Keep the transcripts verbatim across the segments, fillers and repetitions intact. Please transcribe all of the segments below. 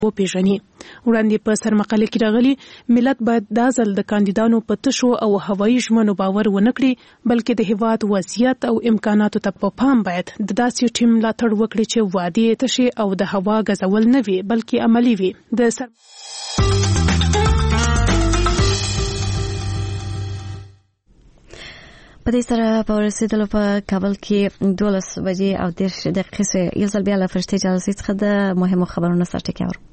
وپیژني. وړاندې په سرمقاله کې راغلي ملت باید دا ځل د کاندیدانو په تشو او هوایي ژمنو باور ونه کړي، بلکې د هیواد وضعیت او امکاناتو ته په پام باید د داسې ټیم ملاتړ وکړي چې وعدې تشي او د هوا غځول نه وي بلکې عملي وي. د سر په دې سره په رسیدلو په کابل کې دولس بجې او دېرش دقیقې سوې. یو ځل بیا له فرشتې جلسې څخه د مهمو خبرونو سرټکی اورو.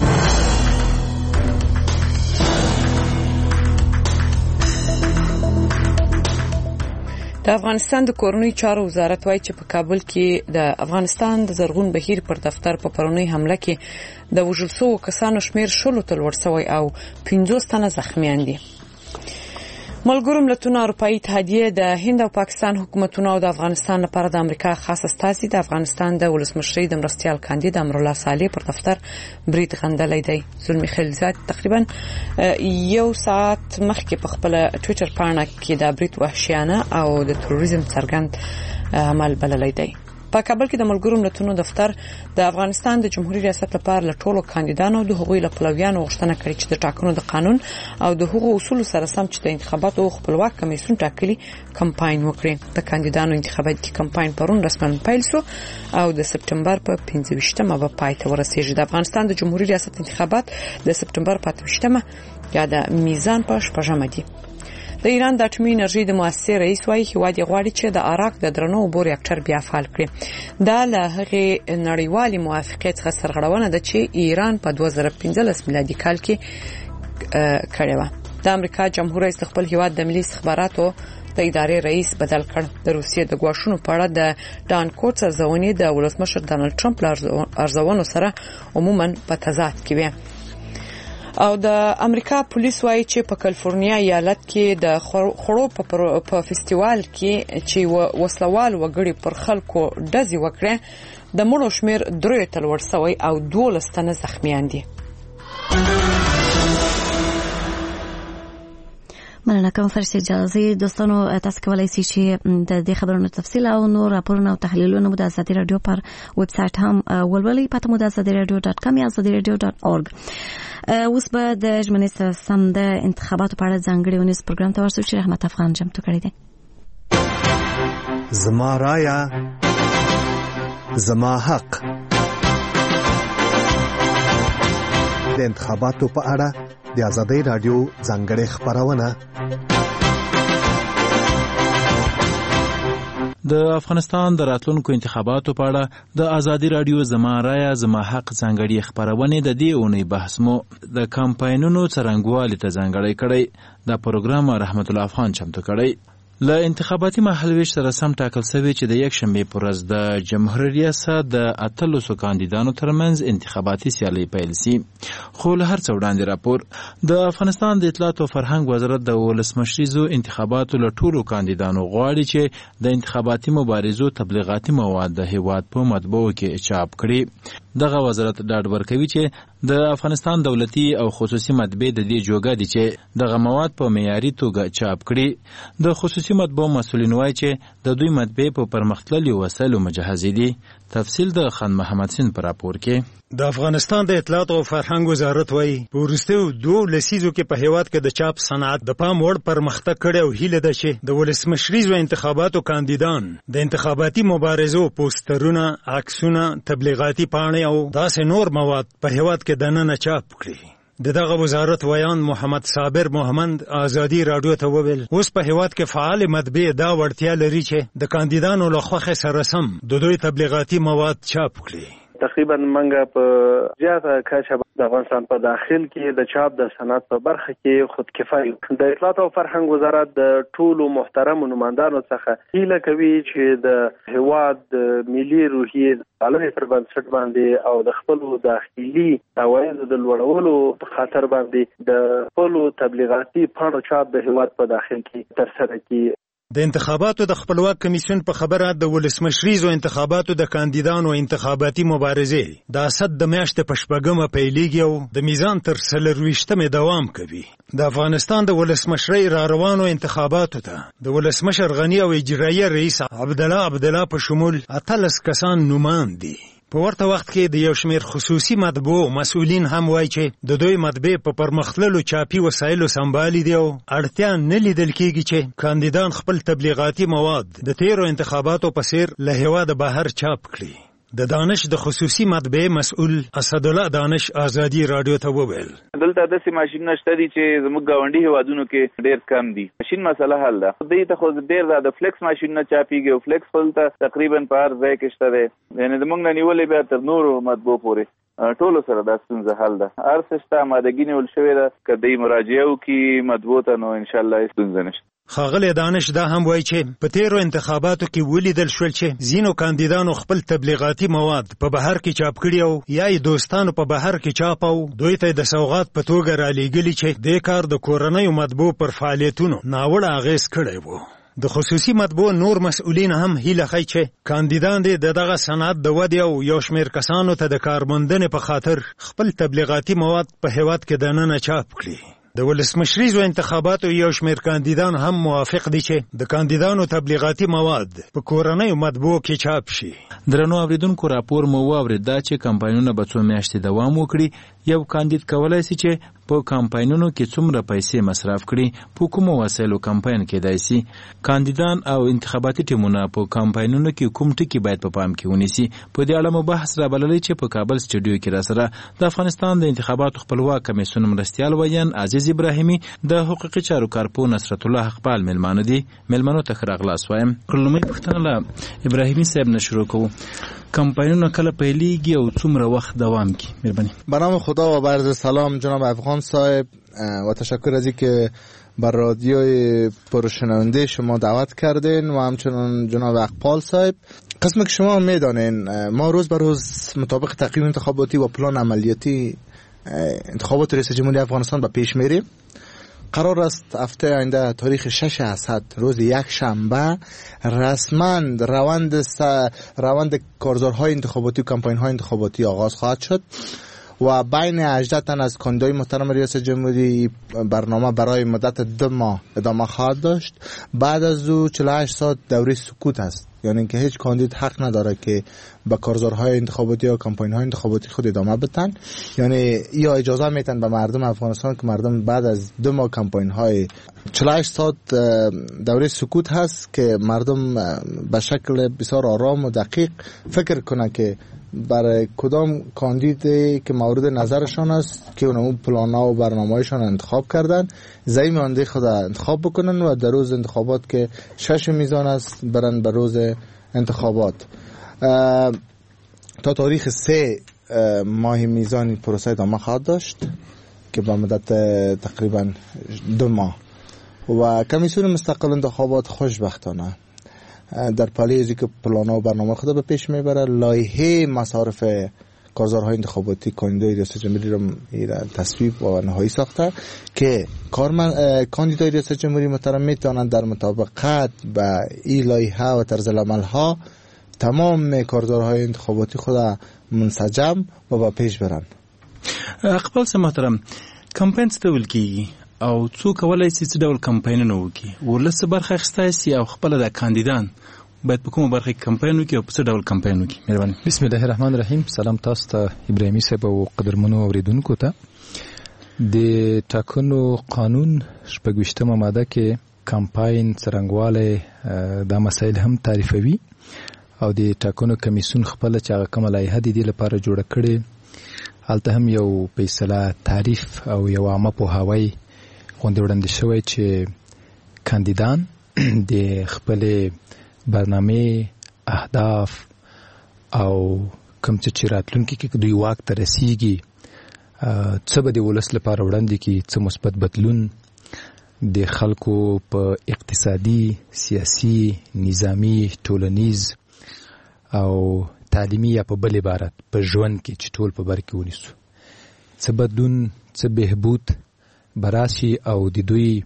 د افغانستان د کورنۍ چارو وزارت وايي چې په کابل کې د افغانستان د زرغون بهیر پر دفتر په پرونی حمله کې د وژل شوو کسانو شمیر شلو ته لوړ شوی او پنځوس تنه زخمیان دي. ملګرو ملتونو اروپایي اتحادیه د هند او پاکستان حکومتونو او د افغانستان لپاره د امریکا خاص استازي د افغانستان د ولسمشرۍ د مرستيال کاندید امرالله صالح پر دفتر برید غندلې دی. زلمی خلیلزاد تقریبا یو ساعت مخکې په خپل ټوئیټر پاڼه کې د برید وحشیانه او د تروریزم څرګند عمل بللی دی. په کابل کې د ملګرو ملتونو دفتر د افغانستان د جمهوریت ریاست لپاره له ټولو کاندیدانو د حقوقي لپلویانو غوښتنه کړې چې د ټاکنو د قانون او د حقوقو اصول سره سم چې د انتخاباتو خپلواک کمیسیون ټاکلي کمپاین وکړي. د کاندیدانو انتخاباتي کمپاین پرون رسماً پیل شو او د سپټمبر په پنځه ویشتمه به پای ته ورسیږي. د افغانستان د جمهوریت ریاست انتخابات د سپټمبر په اته ویشتمه یا د میزان په شپږمه دي. د ایران د اټومي انرژي د مؤسسې رئیس وايي هیواد یې غواړي چې د عراق د درنو اوبو ریاکټر بیا فعال کړي. دا له هغې نړیوالې موافقې څخه سرغړونه ده چې ایران په دوه زره پنځلس میلادي کال کې کړې وه. د امریکا جمهور رئیس خپل هیواد د ملي استخباراتو د ادارې رئیس بدل کړ. د روسیې د غواښونو په اړه د ډان کوټس ارزونې د ولسمشر ډانلډ ټرمپ ارزونو سره عموما په تضاد کې وي. او د امریکا پولیس وايي چې په کالیفورنیا ایالت کې د خړو په فستیوال کې چې وسلوال وګړي پر خلکو ډزې وکړه د مړو شمیر درې ته لوړ شوی او دولس تنه زخمیان دي. مننه کوم فرشتې جلسې. دوستانو تاسو کولای شئ چې د دې خبرونو تفصیل او نور راپورونه او تحلیلونه د ازادي رادیو پر ویب سټ هم ولولئ. پته مو د ازادي رادیو ډاټ کام یا ازادي رادیو ډاټ اورګ. اوس به د ژمنې سره سم د انتخاباتو په اړه ځانګړی ونیس پروګرام ته ورسو چې رحمت افغان چمتو کړی دی. زما رایا زما حق. د انتخاباتو په اړه د ازادي رادیو ځانګړی خبرونه. د افغانستان د راتلونکو انتخاباتو په اړه د ازادي رادیو زما رایا زما حق ځانګړي خبرونه د دې اونۍ بحث مو د کمپاینونو څرنګوالي ته ځانګړی کړی. دا پروګرام رحمت الله افغان چمتو کړی. له انتخاباتي مهالویش سره سم ټاکل شوی چې د یک شنبه پر ورځ د جمهوریت ریاست د اتلسو کاندیدانو ترمنځ انتخاباتي سیالي پیل شي. خو له هر څه وړاندې راپور د افغانستان د اطلاعات او فرهنګ وزارت د ولسمشریزو انتخاباتو له ټولو کاندیدانو غواړي چې د انتخاباتي مبارزو تبلیغاتي مواد د هیواد په مطبوعو کې چاپ کړي. دغه وزارت ډاډ ورکوي چې د افغانستان دولتي او خصوصي مطبعې د دې جوګه دي چې دغه مواد په معیاري توګه چاپ کړي. د خصوصي مطبعو مسؤلین وایي چې د دوی مطبعې په پرمختللو وسایلو مجهزې دي. تفصیل د خان محمد سین پر راپور کې. د افغانستان د اطلاعات او فرهنګ وزارت وایي په وروستیو دوه لسیزو کې په هیواد کې د چاپ صنعت د پام وړ پرمختګ کړی او هیله ده چې د ولسمشریزو انتخاباتو کاندیدان د انتخاباتي مبارزو پوسټرونه، عکسونه، تبلیغاتي پاڼې او داسې نور مواد په هیواد کې دننه چاپ کړي. د دغه وزارت ویان محمد صابر محمد ازادي رادیو ته وویل اوس په هیواد کې فعال مطبعې دا وړتیا لري چې د کاندیدانو له خوښې سره سم د دوی تبلیغاتي مواد چاپ کړي. تقریبا منګه په زیاته کچه د افغانستان په داخل کې د چاپ د صنعت په برخه کې خودکفایي. د اطلاعات او فرهنګ وزارت د ټولو محترم نمائندانو څخه هیله کوي چې د هیواد د ملي روحیې عالمي پر بنسټ باندې او د خپل داخلي عوایدو د لوړولو په خاطر باندې د خپل تبلیغاتي پاڼو چاپ د هیواد په داخل کې ترسره کړي. د انتخاباتو د خپلواک کمیسیون په خبره د ولسمشریزو انتخاباتو د کاندیدانو انتخاباتي مبارزې د اسد د میاشتې په شپږمه پیلېږي او د میزان تر څلرویشتمې دوام کوي. د افغانستان د ولسمشرۍ را روانو انتخاباتو ته د ولسمشر غني او اجرایي رئیس عبدالله عبدالله په شمول اتلس کسان نومان دي. په ورته وخت کې د یو شمېر خصوصي مطبوعو مسؤلین هم وایي چې د دوی مطبعې په پرمختللو چاپي وسایلو سمبالي دي او اړتیا نه لیدل کېږي چې کاندیدان خپل تبلیغاتي مواد د تیرو انتخاباتو په څیر له هېواده بهر چاپ کړي. د دانش د خصوصي مطبعې مسؤل اسدالله دانش آزادي رادیو ته وویل دلته داسې ماشینونه شته دي چې زموږ ګاونډي هیوادونو کې ډېر کم دي. ماشین مسله حل ده. دوی ته خو ډېر د فلیکس ماشینونه چاپیږي او فلیکس دلته تقریبا په هر ځای کې شته دی. یعنې زموږ نه نیولې بیا تر نورو مطبوعو پورې ټولو سره دا ستونزه حل ده. هر څه شته، آمادګي نیول شوې ده. که دوی مراجعه وکړي مطبوعو ته نو انشاءالله ستونزه نشته. ښاغلی دانش دا هم وایي چې په تیرو انتخاباتو کې ولیدل شول چې ځینو کاندیدانو خپل تبلیغاتي مواد په بهر کې چاپ کړي او یا یې دوستانو په بهر کې چاپ او دوی ته د سوغات په توګه رالیږلي چې دې کار د کورنیو مطبوع پر فعالیتونو ناوړه اغېز کړی و. د خصوصي مطبوع نور مسؤلین هم هیله ښیي چې کاندیدان دې د دغه صنعت د ودې او یو شمېر کسانو ته د کارموندنې په خاطر خپل تبلیغاتي مواد په هېواد کې دننه چاپ کړي. د ولسمشریزو انتخاباتو یو شمېر کاندیدان هم موافق دي چې د کاندیدانو تبلیغاتي مواد په کورنیو مطبوعو کې چاپ شي. درنو اوریدونکو راپور مو واورېد دا چې کمپاینونه به څو میاشتې دوام وکړي. یو کاندید کولی شي چې په کمپاینونو کې څومره پیسې مصرف کړي، په کومو وسایلو کمپاین کېدای شي. کاندیدان او انتخاباتي ټیمونه په کمپاینونو کې کوم ټکي باید په پام کې ونیسي. په دې اړه مو بحث رابللی چې په کابل سټوډیو کې راسره د افغانستان د انتخاباتو خپلواک کمیسیون مرستیال ویان عزیز ابراهیمي د حقوقي چارو کارپو نصرت الله حقپال میلمانه دي. میلمنو ته ښه راغلاست وایم. لومړی پوښتنه له ابراهیمي صاحب نه شروع کوو. کمپاینونه کله پیلیږي او څومره وخت دوام کوي؟ مهربانی. به نام خدا و عرض سلام جناب افغان صاحب و تشکر از اینکه بر رادیوی پرشنونده شما دعوت کردین و همچنان جناب اقبال صاحب. قسم که شما میدانین ما روز به روز مطابق تقویم انتخاباتی و پلان عملیاتی انتخابات ریاست جمهوری افغانستان به پیش میریم. قرار است هفته آینده تاریخ شش اسد روز یک شنبه رسما روند س... روند کارزارهای انتخاباتی و کمپاین‌های انتخاباتی آغاز خواهد شد و بین هجده تن از کاندیدای محترم ریاست جمهوری برنامه برای مدت دو ماه ادامه خواهد داشت. بعد از او چهل و هشت ساعت دوره سکوت است، یعنی که هیچ کاندید حق نداره که به کارزارهای انتخاباتی یا کمپاین‌های انتخاباتی خود ادامه بدن. یعنی یا اجازه میتن به مردم افغانستان که مردم بعد از دو ماه کمپاین‌های چهل و هشت ساعت دوره سکوت هست که مردم به شکل بسیار آرام و دقیق فکر کنه که برای کدام کاندیدی که مورد نظرشان است که اون پلانا و برنامه‌هایشان انتخاب کردن زمین مانده خود انتخاب بکنن و در روز انتخابات که شش میزان است برن به روز انتخابات. تا تاریخ سه ماه میزان پروسه ادامه خواهد داشت که به مدت تقریبا دو ماه و کمیسیون مستقل انتخابات خوشبختانه در پالی ازی که پلانا و برنامه خود به پیش میبره لایحه مصارف کارزارهای انتخاباتی کاندیدای ریاست جمهوری را تصویب و نهایی ساخته که کارمند کاندیدای ریاست جمهوری محترم میتونن در مطابقت با این لایحه و طرز العمل ها تمام کارزارهای انتخاباتی خود منسجم و با پیش برن. اقبال سه محترم کمپاین څه ډول کیږي او څوک کولای شي څه ډول کمپاینونه وکړي؟ ولس برخه اخیستی سي او خپل د کاندیدان باید په کومه برخه کې کمپاین وکړي او په څه ډول کمپاین وکړي؟ مهرباني. بسم الله الرحمن الرحیم. سلام تاسو ته ابراهیمي صاحب او قدرمنو اوریدونکو ته. د ټاکنو قانون شپږویشتمه ماده کې کمپاین څرنګوالی دا مسایل هم تعریفوي او د ټاکنو کمیسیون خپل چې هغه کومه لایحه د دې لپاره جوړه کړې هلته هم یو فیصله تعریف او یو عامه پوهاوی غونډې وړاندې شوی چې کاندیدان د خپلې برنامې اهداف او کوم څه چې راتلونکي کې دوی واک ته رسیږي څه به د ولس لپاره وړاندې کړي، څه مثبت بدلون د خلکو په اقتصادي، سیاسي، نظامي، ټولنیز او تعلیمي یا په بل عبارت په ژوند کې چې ټول په بر کې ونیسو څه بدلون څه بهبود براشي او د دوی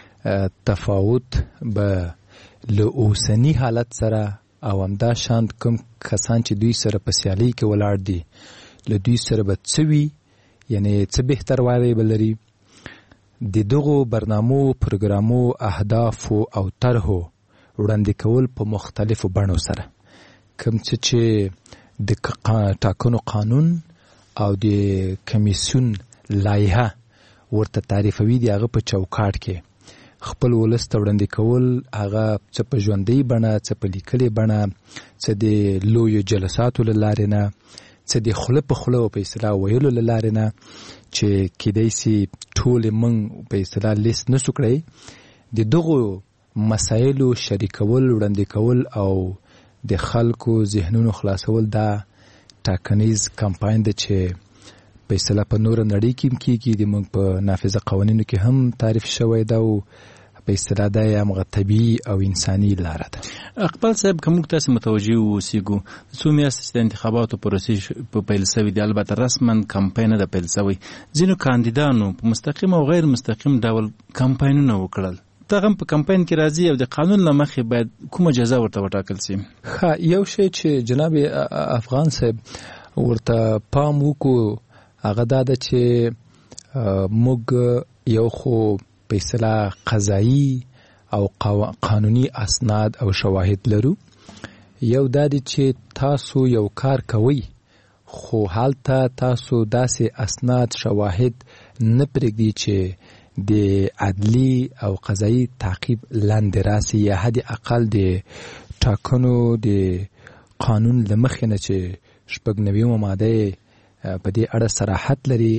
تفاوت به له اوسني حالت سره او همدا شاند کوم کسان چې دوی سره په سیالۍ کې ولاړ دي له دوی سره به څه وي، یعنې څه بهتر والی به لري. د دغو برنامو، پروګرامو، اهدافو او طرحو وړاندې کول په مختلفو بڼو سره کوم څه چې د ټاکنو قانون او د کمیسیون لایحه ورته تعریفوي د هغه په چوکاټ کې خپل ولس ته وړاندې کول، هغه څه په ژوندۍ بڼه، څه په لیکلې بڼه، څه د لویو جلساتو له لارې نه، څه د خوله په خوله په اصطلاح ویلو له لارې نه، چې کیدای سي ټولې موږ په اصطلاح لیست نسو کړی. د دغو مسایلو شریکول، وړاندې کول او د خلکو ذهنونو خلاصول دا ټاکنیز کمپاین دی چې په اصطلاح په نور نړۍ کې کېږي، د موږ په نافذه قوانینو کې هم تعریف شوی دا او په اصطلاح دا یې همغه طبیعي او انساني لاره ده. اقبال صاحب، که موږ تاسې متوجه واوسېږو، څو میاشتې چې د انتخاباتو پروسې په پیل شوي دي، البته رسما کمپاین نه ده پیل شوی، ځینو کاندیدانو په مستقیم او غیر مستقیم ډول کمپاینونه وکړل. دغه په کمپاین کې راځي او د قانون له مخې باید کومه جزا ورته وټاکل شي؟ ښه، یو شی چې جناب افغان صاحب ورته پام وکړو هغه دا ده چې موږ یو خو په اصطلاح قضایي او قانوني اسناد او شواهد لرو. یو دا دی چې تاسو یو کار کوئ خو هلته تاسو داسې اسناد شواهد نه پرېږدي چې د عدلي او قضایي تعقیب لاندې راسي، یا حد اقل د ټاکنو د قانون له مخې نه چې شپږ نوي ماده په دې اړه صراحت لري،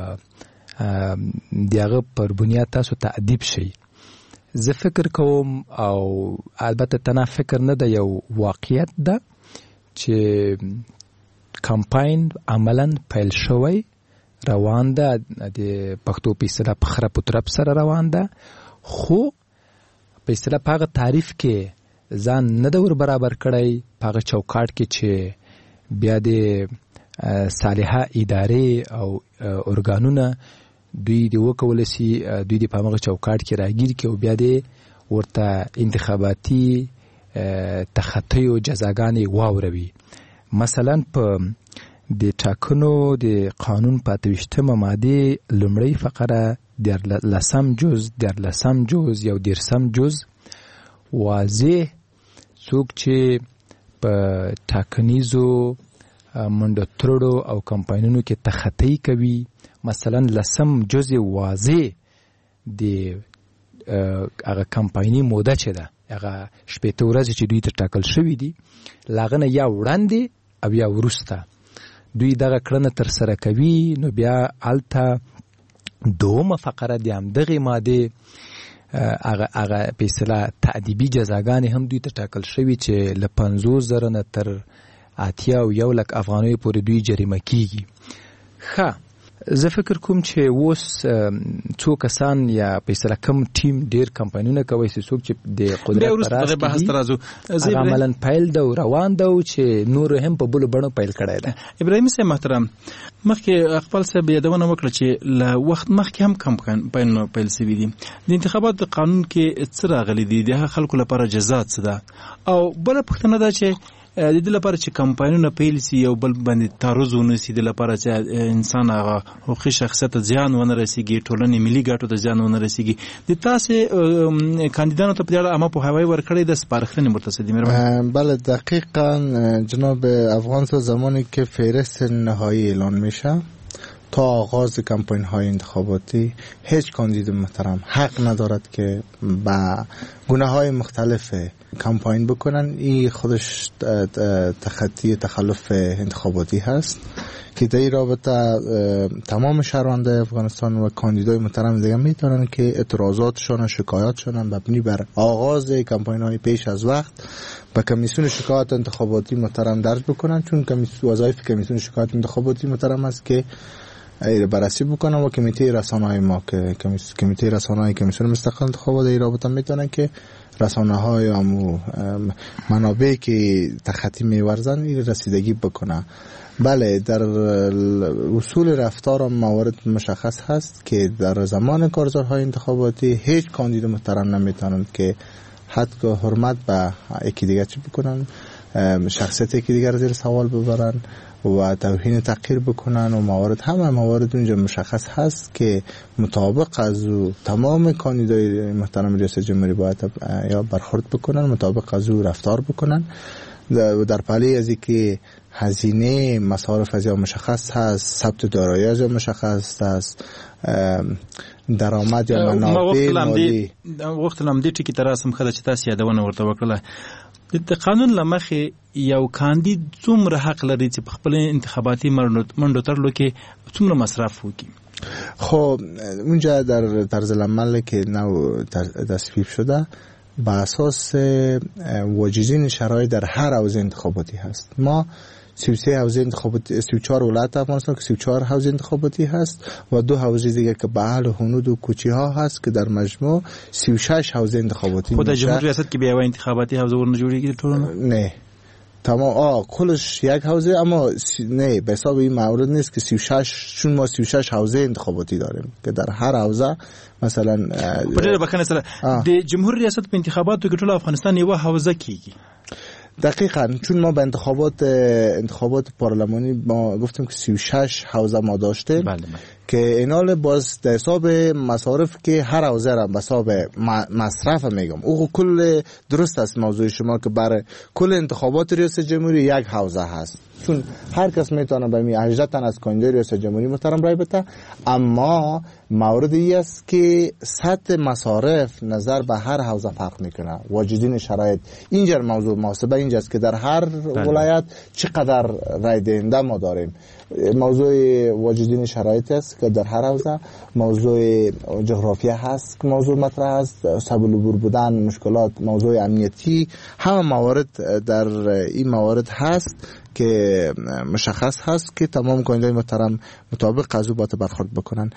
د هغه پر بنیاد تاسو تعدیب شي. زه فکر کوم او البته تنها فکر نه ده، یو واقعیت ده چې کمپاین عملا پیل شوی روان ده، د پښتو په اصطلاح په خره په طرف سره روان ده، خو په اصطلاح په هغه تعریف کې ځان نه ده ور برابر کړی، په هغه چوکاټ کې چې بیا د صالحه ادارې او ارګانونه دوی د وکول سي، دوی د پامغه چوکاټ کې راګیر کې او بیا د ورته انتخاباتي تخطی او جزاګانې واوروي. مثلا په د ټاکنو د قانون په اتویشتمه ماده لومړی فقره د لسم جز د لسم جز یو دیرسم جز واضح څوک چې په ټاکنیزو منډه ترړو او کمپاینونو کې تخطی کوي، مثلا لسم جز واضح د هغه کمپایني موده چې ده هغه شپېته ورځې چې دوی ته ټاکل شوي دي، لاغه نه یا وړاندې او یا وروسته دوی دغه کړنه ترسره کوي، نو بیا هلته دومه فقره د همدغې مادې هغه هغه په اصطلاح تعدیبي جزاګانې هم دوی ته ټاکل شوي چې له پنځوس زره نه تر اتیا او یو لک افغانیو پورې دوی جریمه کیږي. ښه، زه فکر کوم چې اوس څو کسان یا په اصطلاح کم ټیم ډیر کمپاینونه کوي چې څوک چې د قدرت پر راس کې عملاً پیل ده او روان ده او چې نور هم په بلو بڼو پیل کړی ده. ابراهیم صاحب محترم، مخکې خپل صاحب یادونه وکړه چې له وخت مخکې هم کمپاینونه پیل شوي دي. د انتخاباتو قانون کې څه راغلي دي؟ د هغه خلکو لپاره جزا څه ده؟ او بله پوښتنه ده چې د دې لپاره چې کمپاینونه پیل سي یو بل باندې تعرض ونسي، د لپاره چې انسان هغه حقوقي شخصیت ته زیان ونه رسیږي، ټولنې ملي ګټو ته زیان ونه رسیږي، د تاسې کاندیدانو ته په دې اړه عامه پوهاوی ورکړی د سپارښتنې مرتضی مهربان؟ بله دقیقاً جناب افغان صاحب، زمانی که فهرست نهایی اعلان میشه تا آغاز کمپاین های انتخاباتی هیچ کاندید محترم حق ندارد که با گناه های مختلف کمپاین بکنن. این خودش تخطی تخلف انتخاباتی هست که در این رابطه تمام شهروندان افغانستان و کاندیدای محترم دیگه میتونن که اعتراضاتشون و شکایاتشون مبنی بر آغاز کمپاین های پیش از وقت به کمیسیون شکایات انتخاباتی محترم درج بکنن، چون کمیسیون وظایف کمیسیون شکایات انتخاباتی محترم است که بررسی بکنن و کمیته رسانه‌های ما که کمیته رسانه‌های کمیسیون مستقل انتخابات در این رابطه میتونن که رسانه‌های و منابعی که تخطی می‌ورزن این رسیدگی بکنه. بله، در اصول رفتار و موارد مشخص هست که در زمان کارزارهای انتخاباتی هیچ کاندید محترم نمیتونند که حتی حرمت به یکی دیگر چی بکنن، شخصیت یکی دیگر زیر سوال ببرن و توهین تحقیر بکنن و موارد همه موارد اونجا مشخص هست که مطابق از او تمام کاندیدای محترم ریاست جمهوری باید یا برخورد بکنن، مطابق از او رفتار بکنن. در پالی از که هزینه مصارف از یا مشخص هست، ثبت دارایی از یا مشخص هست، درآمد یا منابع مالی. وخت لمدې ټکی تر اسم خله چې تاسو یادونه ورته وکړه د قانون لمخه یو کاندید څومره حق لري چې په خپل انتخاباتي منډو ترلو کې څومره مصرف وکړي؟ خب اونجا در طرز العمل که نو تصویب شده با اساس واجدین شرایط در هر حوزه انتخاباتی هست. ما سی و سه حوزه انتخاباتی، سی و چهار ولایت افغانستان که سی و چهار حوزه انتخاباتی هست و دو حوزه دیگه که به اهل هنود و کوچی ها هست که در مجموع سی و شش حوزه انتخاباتی. خود جمهوری ریاست که بیا انتخاباتی حوزه ورن جوړیږي ټول؟ نه تمام آه کلش یک حوزه، اما نه به حساب این مورد نیست که سی و شش، چون ما سی و شش حوزه انتخاباتی داریم که در هر حوزه مثلا پرې بکنه سره د جمهوری ریاست په انتخاباتو کې ټول افغانستان یو حوزه کیږي. دقیقاً چون ما به انتخابات انتخابات پارلمانی ما گفتیم که سی و شش حوزه ما داشتیم. بله بله. که اینال باز در حساب مصارف که هر حوزه را به حساب مصرف میگم او کل درست است موضوع شما که برای کل انتخابات ریاست جمهوری یک حوزه هست، چون هر کس میتونه به می هجده تن از کاندید ریاست جمهوری محترم رای بده، اما موردی است که سطح مصارف نظر به هر حوزه فرق میکنه. واجدین شرایط اینجا موضوع محاسبه اینجاست که در هر ولایت چقدر رای دهنده ما داریم. موضوع واجدین شرایط است که در هر حوزه، موضوع جغرافیا هست که موضوع مطرح است، سبل العبور بودن، مشکلات، موضوع امنیتی، همه موارد در این موارد هست که مشخص هست که تمام کاندیدای محترم مطابق از او باید برخورد بکنن.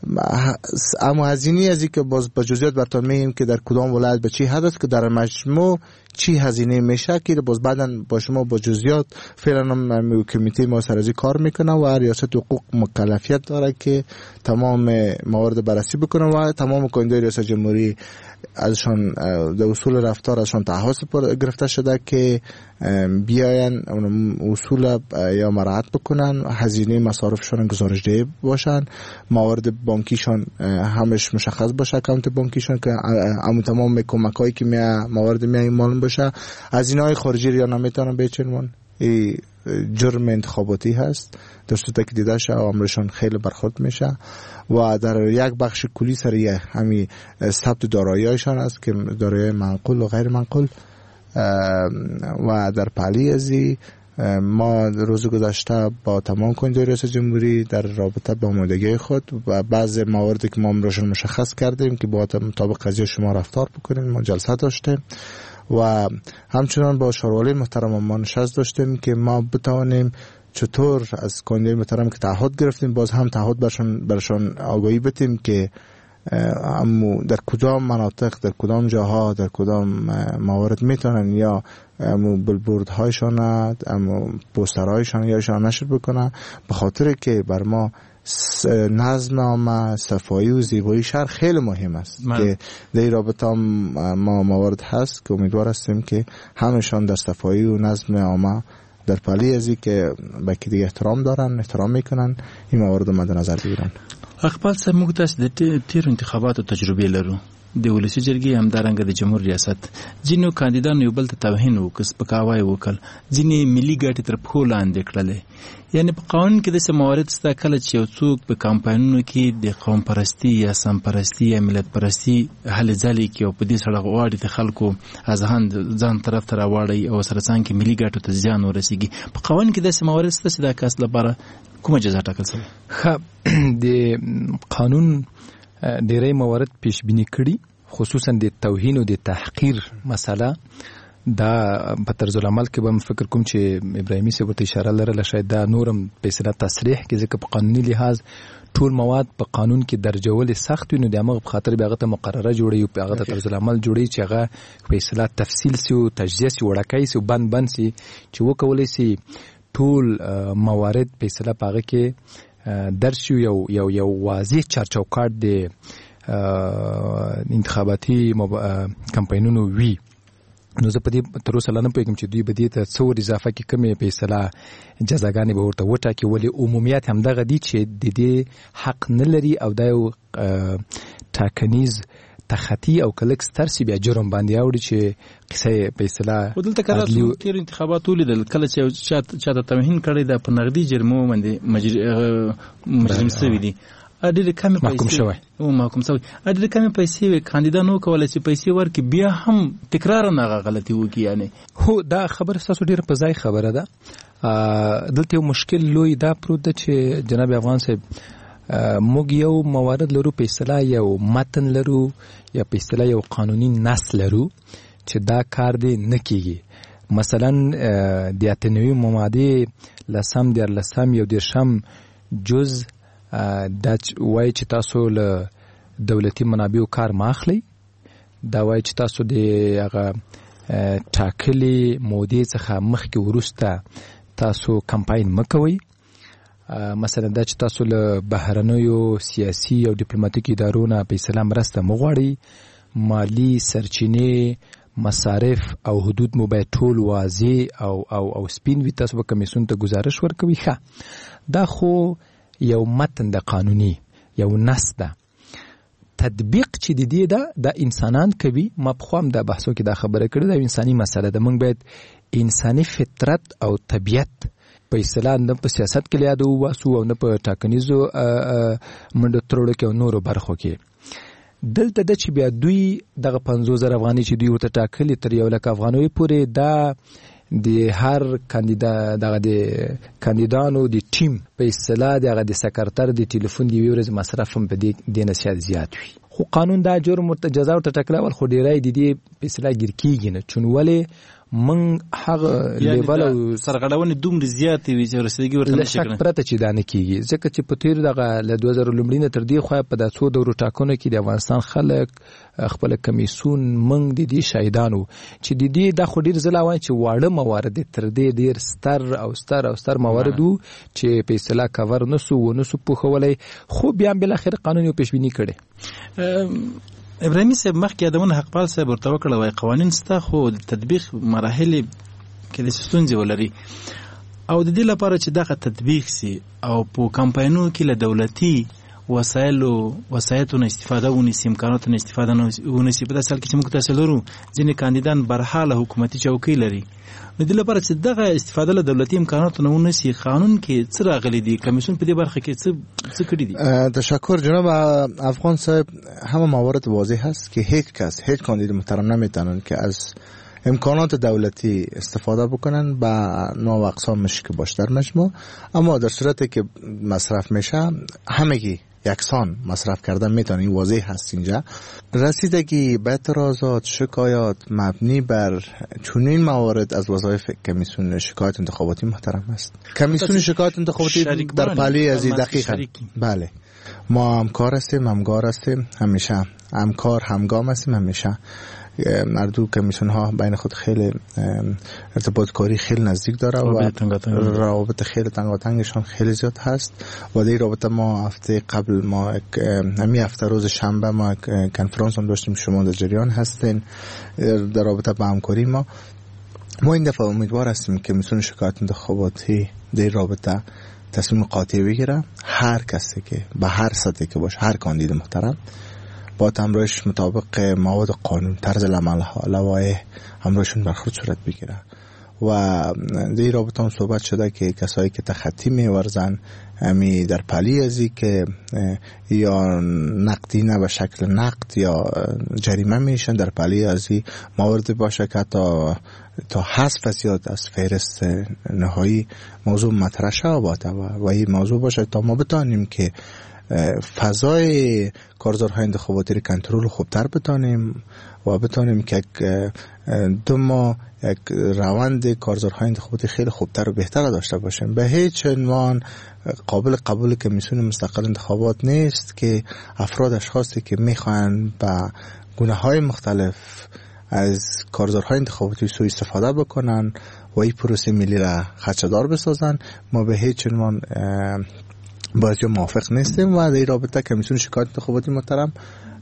اما هزینه ازی که باز به جزئیات براتون میگیم که در کدام ولایت به چی حد است که در مجموع چی هزینه میشه که باز بعداً با شما با جزئیات فعلا هم کمیته ما سرازی کار میکنه و ریاست حقوق مکلفیت داره که تمام موارد بررسی بکنه و تمام کاندیدای ریاست جمهوری ازشان در اصول رفتار ازشان تعهد گرفته شده که بیاین اصول یا مراعات بکنن، هزینه مصارفشان گزارش دهی باشن، موارد بانکیشان همش مشخص باشه، اکانت بانکیشان که همون تمام کمکایی که می موارد می معلوم باشه. هزینه‌های خارجی یا نمیتونن بیچن، این جرم انتخاباتی هست در صورتی که دیده شه عمرشان خیلی برخورد میشه و در یک بخش کلی سری همین ثبت دارایی‌هایشان است که دارایی منقول و غیر منقول. و در پالی ازی ما روز گذشته با تمام کاندیدای ریاست جمهوری در رابطه با آمادگی خود و بعض مواردی که ما امروز مشخص کردیم که با مطابق قضیه شما رفتار بکنیم ما جلسه داشتیم و همچنان با شورای محترم ما نشست داشتیم که ما بتوانیم چطور از کاندیدای محترم که تعهد گرفتیم باز هم تعهد برشان برشان آگاهی بدیم که امو در کدام مناطق، در کدام جاها، در کدام موارد میتونن یا امو بلبوردهایشان، امو پوسترهایشان یاشان نشر بکنن، به خاطر که بر ما نظم عامه، صفایی و زیبایی شهر خیلی مهم است من. که در رابطه ما موارد هست که امیدوار هستیم که همشان در صفایی و نظم عامه در پالی ازی که به که دیگه احترام دارن، احترام میکنن، این موارد مد نظر بگیرن. اقبال صاحب موږ تاسو د تیر انتخاباتو تجربه لرو د ولسی جرګې همدارنګه د جمهور ریاست ځینو کاندیدانو یو بل ته توهین وکړ، سپکاوی وکړ، ځینې ملي ګټې تر پښو لاندې کړلې. یعنی په قانون کې داسې موارد شته کله چې یو څوک په کمپاینونو کې د قوم پرستی یا سم پرستی یا ملت پرستی هلې ځلې کې او په دې سره غواړي د خلکو اذهان ځان طرف ته راواړي او سره څنګه کې ملي ګټو ته زیان ورسیږي. په قانون کې داسې موارد شته چې دا کس لپاره کومه جزا ټاکل شوې؟ ښه، د قانون ډېری موارد پیش بینی کړي، خصوصا د توهین او د تحقیر مسله. دا په طرز العمل کې به فکر کوم چې ابراهیمي صاحب ورته اشاره لرله، شاید دا نورم په اصطلاح تصریح کې ځکه په قانوني لحاظ ټول مواد په قانون کې درجول سخت وي، نو د هغه په خاطر به هغه ته مقرره جوړي او په هغه ته طرز العمل جوړي چې هغه په اصطلاح تفصیل سي او تجزیه سي وړکای سي او بند بند سي چې وکولای سي ټول موارد په اصطلاح په هغه کې درشي یو یو یو واضح چارچوکاټ د انتخاباتي کمپاینونو وی. نو زه په دې تر اوسه لا نه پوهېږم چې دوی به دې ته څه ور اضافه کړي، کومې په اصطلاح جزاګانې به ورته وټاکي، ولې عمومیت همدغه دي چې د دې حق نه لري او دا یو ټاکنیز تخطی او کلک سترسي بیا جرم باندې اوړي چې قصه په اصطلاح ودلته کړه تیر انتخابات ولیدل کله چې چاته توهین کړی د په نقدي جرمو باندې مجرم سوي دي اډېر کم پیسې محکوم شوی او محکوم شوی اډېر کم پیسې وي کاندیدانو کولای چې پیسې ورکړي بیا هم تکرار نه غلطي وکړي یعنی هو دا خبره تاسو ډېر په ځای خبره ده دلته یو مشکل لوی دا پروت ده چې جناب افغان صاحب موږ یو موارد لرو په اصطلاح یو متن لرو یا په اصطلاح یو قانوني نص لرو چې دا کار دی نه کیږي مثلا د اتنوي ماده لسم دیر لسم یو دیرشم جز دا وای چې تاسو له دولتي منابعو کار ماخلی دا وای چې تاسو د هغه ټاکلي مودې څخه مخکې وروسته تاسو کمپاین مکوئ مثلا دا چې تاسو له بهرنیو سیاسي او ډیپلوماټیک ادارو نه په اصطلاح مرسته مغواړئ مالی سرچینې مصارف او حدود مو باید ټول واضح او او او سپین وي تاسو به کمیسیون ته گزارش ورکوي ښه دا خو یو متن د قانوني یو نص ده تطبیق چې د دې ده د انسانان کوي ما په خوام د بحثو کې دا خبره کړې ده انساني مسله ده موږ باید انساني فطرت او طبیعت په اصطلاح نه په سیاست کې لیاد واسو او نه په ټاکنیزو منډو ترړو کې او نورو برخو کې دلته د چې بیا دوی دغه پنځوس زره افغانۍ چې دوی ورته ټاکلي تر یو لک افغانۍ پورې دا د هر کاندیدا دغه د کاندیدانو د ټیم په اصطلاح دغه د سکرټر د ټلیفون دی ورځ مصرف هم په دې د نشاد زیات وي خو قانون دا جرم ورته جزا ورته ټکلا ول خو ډیرای د دې په اصطلاح ګر کیږي نه چون ولې من هغه لیول او سرغړونې دومره زیاتې وي چې رسېږي ورته نشي کنه پرته چې دا نه کیږي ځکه چې په تیر دغه له دوه زره لومړی نه تر دې خو په داسو دورو ټاکنو کې د افغانستان خلک خپل کمیسون منګ د دې شهیدانو چې د دې د خو ډیر زلاوان چې واړه موارد تر دې ډیر ستر او ستر او ستر مواردو چې په اصطلاح کور نسو و نسو په خولای خو بیا بل اخر قانون یو پیشبینی کړي ابراهیمي صاحب مخکې ادمونه حقپال صاحب ورته وکړه وای قوانین ستا خو د تطبیق مراحل کې د ستونزې ولري او د دې لپاره چې دغه تطبیق سي او په کمپاینونو کې له دولتي وسایلو وسایتونو استفاده ونیسي امکاناتونو استفاده ونیسي په داسې حال کې چې موږ تاسو لرو ځینې کاندیدان برحاله حکومتي چوکۍ لري نو د لپاره چې دغه استفاده له دولتي امکاناتو نه ونیسي قانون کې څه راغلي دي کمیسیون په دې برخه کې څه څه کړی دي تشکر جناب افغان صاحب همه موارد واضح هست که هیچ کس هیچ کاندید محترم نمیتونن که از امکانات دولتی استفاده بکنن با نوع و اقسامش که باشه در مجموع اما در صورتی که مصرف میشه همگی یکسان مصرف کردن میتونه این واضح هست اینجا رسیدگی به اعتراضات شکایات مبنی بر چنین موارد از وظایف کمیسیون شکایت انتخاباتی محترم است کمیسیون شکایت انتخاباتی در پلی از دقیقاً بله ما همکار هستیم همگار هستیم همیشه همکار همگام هستیم همیشه اردو کمیسیون ها بین خود خیلی ارتباط کاری خیلی نزدیک داره و روابط خیلی تنگاتنگشان خیلی زیاد هست و در رابطه ما هفته قبل ما همی هفته روز شنبه ما کنفرانس هم داشتیم شما در جریان هستین در رابطه با همکاری ما ما این دفعه امیدوار هستیم که کمیسیون شکایت انتخاباتی در رابطه تصمیم قاطع بگیره هر کسی که به هر سطحی که باشه هر کاندید محترم با همراهش مطابق مواد قانون طرز العمل ها لوایح همراهشون برخورد صورت بگیره و در رابطه هم صحبت شده که کسایی که تخطی میورزن همی در پلی ازی که یا نقدی نه به شکل نقد یا جریمه میشن در پلی ازی موارد باشه که تا تا حذف زیاد از فهرست نهایی موضوع مطرح شود و این موضوع باشه تا ما بتانیم که فضای کارزارهای انتخاباتی رو کنترل خوبتر بتانیم و بتانیم که دو ما یک روند کارزارهای انتخاباتی خیلی خوبتر و بهتر داشته باشیم. به هیچ عنوان قابل قبول کمیسیون مستقل انتخابات نیست که افراد اشخاصی که میخوان با گونه‌های مختلف از کارزارهای انتخاباتی سوء استفاده بکنن و این پروسه ملی را خدشه‌دار بسازن. ما به هیچ عنوان باید یا موافق نیستیم و در رابطه کمیسیون شکایت انتخاباتی محترم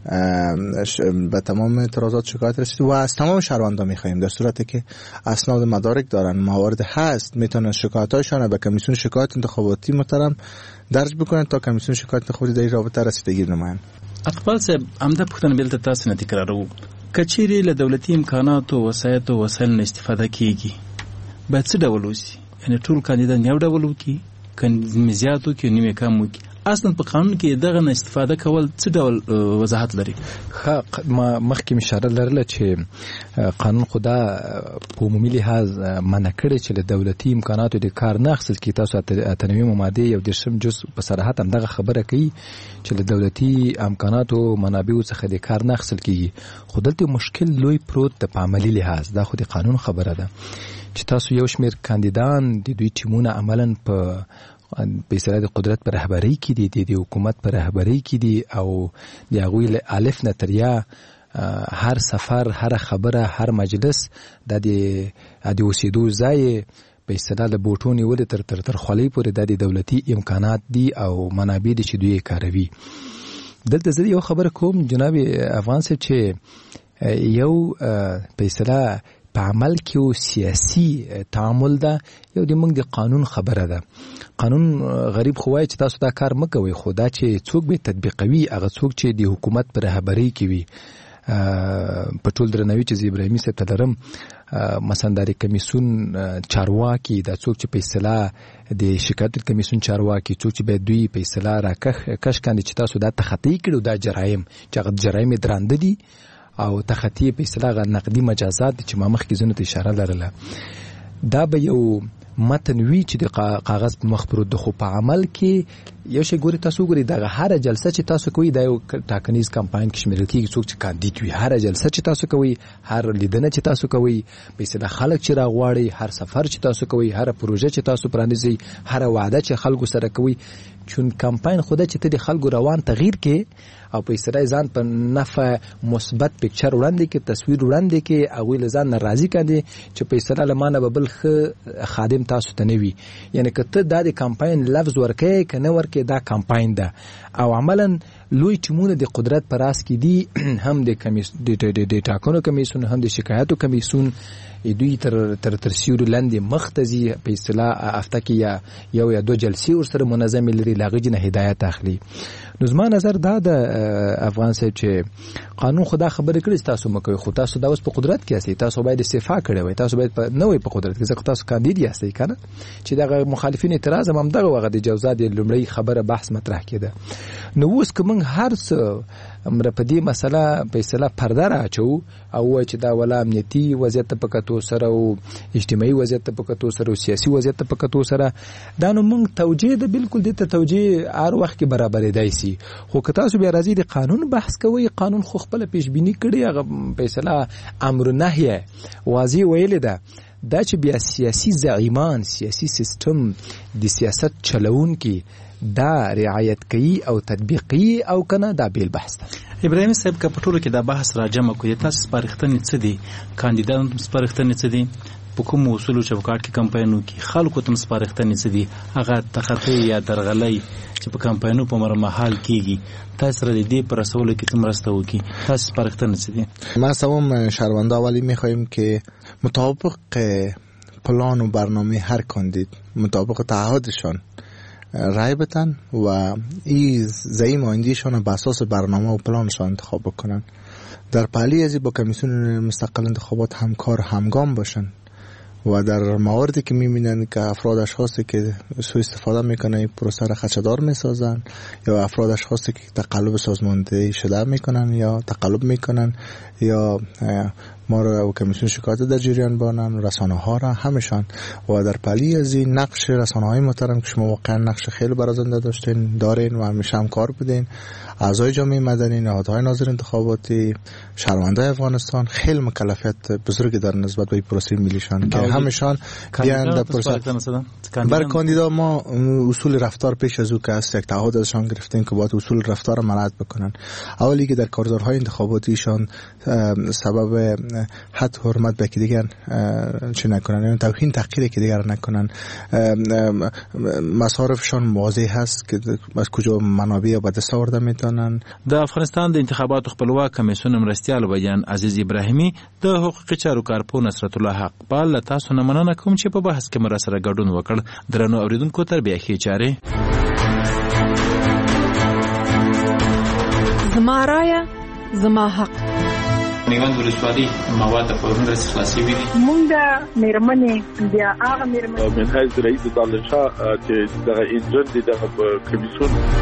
به تمام اعتراضات شکایت رسید و از تمام شهروندان می‌خواهیم در صورتی که اسناد مدارک دارن موارد هست میتونن شکایت‌هاشون به کمیسیون شکایت انتخاباتی محترم درج بکنن تا کمیسیون شکایت انتخاباتی در این رابطه رسیدگی نمایند. اقبال صاحب همدا پوښتنه بل ته تاسو نه تکرارو، کچېرې له دولتي امکاناتو وسایطو وسایل نه استفاده کیږي باید څه ډول وشي؟ یعنی ټول کاندیدان یو ډول وکړي، که زیات وکړي نیمه کم وکړي؟ اصلا په قانون کې دغه نه استفاده کول څه ډول وضاحت لري؟ ښه، ما مخکې اشاره لرله چې قانون خو دا په عمومي لحاظ منع کړی چې له دولتي امکاناتو د کار نه اخیستل کېږي. تاسو اته نوي مادې یو دېرشم جز په صراحت همدغه خبره کوي چې له دولتي امکاناتو منابعو څخه د کار نه اخیستل کېږي. خو دلته مشکل لوی پروت د په عملي لحاظ، دا خو د قانون خبره ده چې تاسو یو شمېر کاندیدان د دوی ټیمونه عملاً په په اصطلاح د قدرت پر رهبرۍ کې دي، د حکومت پر رهبرۍ کې دي، او د هغوی له الف نه تر یا هر سفر، هر خبره، هر مجلس د د اوسېدو ځای په اصطلاح د بوټو نیولې تر تر تر خولۍ پورې د دولتي امکانات دي او منابع دي چې دوی یې کاروي. دلته زه یو خبره کوم جناب افغان صاحب چې یو په اصطلاح په عمل کې او سیاسي تعامل ده، یو د موږ د قانون خبره ده. قانون غریب خو وایي چې تاسو دا کار مه کوئ، خو دا چې څوک به تطبیقوي هغه څوک چې د حکومت پر رهبرۍ کې وي. په ټول درناوي چې زه ابراهیمي صاحب ته لرم، مثلا د کمیسیون چارواکي دا څوک چې په اصطلاح د شکایت کمیسیون چارواکي څوک چې باید دوی په اصطلاح راکش کاندي چې تاسو دا تخطی کړو، دا جرایم چې هغه جرایم درانده دي او تخطی په اصطلاح نقدي مجازات چې ما مخکې زونه ته اشاره لرله، دا به یو متن وی چې د کاغذ په مخ پروت ده، خو په عمل کې یو شی ګوري. تاسو ګوري دغه هر جلسه چې تاسو کوي دا یو ټاکنیز کمپاین کې شامل کیږي، څوک چې کاندید وي، هر جلسه چې تاسو کوي، هر لیدنه چې تاسو کوي، په اصطلاح خلک چې راغواړي، هر سفر چې تاسو کوي، هر پروژه چې تاسو پرانیزي، هر وعده چې خلکو سره کوي، چون کمپاین خو دا چې ته د خلکو روان تغییر کې او په اصطلاح ځان په نفع مثبت پکچر وړاندې کې، تصویر وړاندې کې، هغوی له ځان نه راضي کاندي چې په اصطلاح له مانه به بل ښه خادم تاسو ته نه وي. یعنې که ته دا د کمپاین لفظ ورکوې که نه ورکوې، دا کمپاین ده. او عملا لوی ټیمونه د قدرت په راس کې دي، هم د ټاکنو کمیسیون، هم د شکایاتو کمیسیون، دوی تر تر تر سیوري لاندې مخ ته ځي، په اصطلاح هفته کې یا یو یا دو جلسې ورسره منظمې لري، له هغې نه هدایت اخلي. نو زما نظر دا د افغان صاحب چې قانون خو دا خبرې کړي تاسو مه کوئ، خو تاسو دا اوس په قدرت کې یاستئ، تاسو باید استعفا کړی وای، تاسو باید نه وای په قدرت کې، ځکه تاسو کاندید یاستئ که نه، چې دغه مخالفین اعتراض هم همدغه وغه د جوزا د لومړۍ خبره بحث مطرح کېده. نو اوس که موږ هر څه امره په دې مسله په اصطلاح پرده راچو او وایي چې دا ولا امنیتي وضعیت ته په کتو سره او اجتماعي وضعیت ته په کتو سره او سیاسي وضعیت ته په کتو سره، دا نو موږ توجیه ده بالکل دې ته توجیه هر وخت کې برابرېدای سي. خو که تاسو بیا راځئ د قانون بحث کوئ، قانون خو خپله پیشبیني کړې، هغه په اصطلاح امر نهیه واضح ویلې ده، دا چې بیا سیاسي زعیمان، سیاسي سیستم د سیاست چلونکي دا رعایت کوي او تطبیق کوي او کنه، دا بیل بحث ده. ابراهیم صاحب که په ټولو کې دا بحث راجمع کوي، تاسو سپارښتنې څه دي؟ کاندیدانو ته سپارښتنې څه دي؟ په کومو اصولو چوکاټ کې کمپاینونو کې خلکو ته سپارښتنې څه دي؟ هغه تخطی یا درغلۍ چې په کمپاینونو په مرمحال کېږي، تاسو سره د دې په رسولو کې څه مرسته وکړي؟ تاسو سپارښتنې څه دي؟ ما سوم شهروندا ولی میخواهیم که مطابق پلان و برنامه هر کاندید، مطابق تعهدشان رای بتن و این زعیم آیندهشان به اساس برنامه و پلانشان انتخاب بکنن. در پهلی ازی با کمیسیون مستقل انتخابات همکار همگام باشن و در مواردی که میبینن که افراد اشخاصی که سوء استفاده میکنن پروسه را خدشه‌دار میسازن یا افراد اشخاصی که تقلب سازماندهی شده میکنن یا تقلب میکنن یا ما را کمیسیون شکایت در جریان بانن، رسانه ها را همشان و در پلی از این نقش رسانه های محترم که شما واقعا نقش خیلی برازنده داشتین دارین و همیشه هم کار بدین، اعضای جامعه مدنی، نهادهای ناظر انتخاباتی، شهروندان افغانستان خیلی مکلفیت بزرگی در نسبت به پروسه ملیشان که همشان بیان در پروسه. بر کاندیدا ما اصول رفتار پیش از او که است یک تعهد ازشان گرفتیم که باید اصول رفتار را مراعات بکنن. اولی که در کارزارهای انتخاباتیشان سبب حد حرمت به که دیگر چی نکنن، یعنی توهین تحقیر که دیگر نکنن، مصارفشان واضح هست که از کجا منابع به دست آورده میتونن. د افغانستان د انتخاباتو خپلواک کمیسیون مرستیال بیان عزیز ابراهیمی د حقوقي چارو کارپو نصرت الله حقپال له تاسو نه مننه کوم چې په بحث کې مر سره ګډون وکړ. درنو اوریدونکو تر بیا ښې چارې. زما رایه زما حق. میوند ولسوالي مواد په ورنده خلاصي وي. مونږ مېرمنې بیا هغه مېرمنې منهاج رئیس د الله شاه چې دغه انجن دغه کمیسون